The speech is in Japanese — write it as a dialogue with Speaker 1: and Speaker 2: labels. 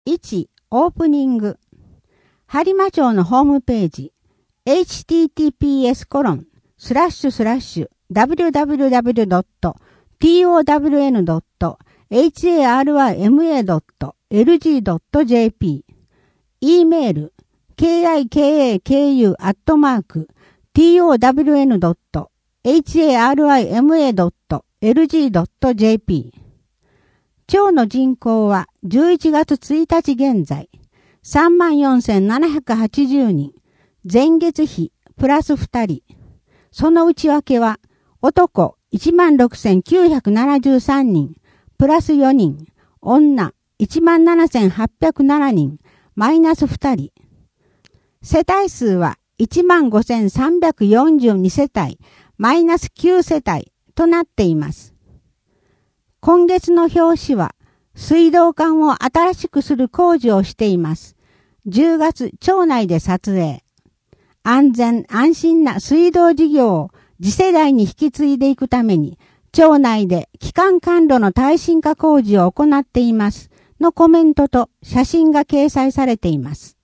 Speaker 1: 1. オープニング。播磨町のホームページ https://www.town.harima.lg.jp e メール kikaku@town.harima.lg.jp 町の人口は11月1日現在 34,780 人、前月比プラス2人。その内訳は男 16,973 人、プラス4人、女 17,807 人、マイナス2人。世帯数は 15,342 世帯、マイナス9世帯となっています。今月の表紙は、水道管を新しくする工事をしています。10月、町内で撮影。安全・安心な水道事業を次世代に引き継いでいくために、町内で基幹管路の耐震化工事を行っています。のコメントと写真が掲載されています。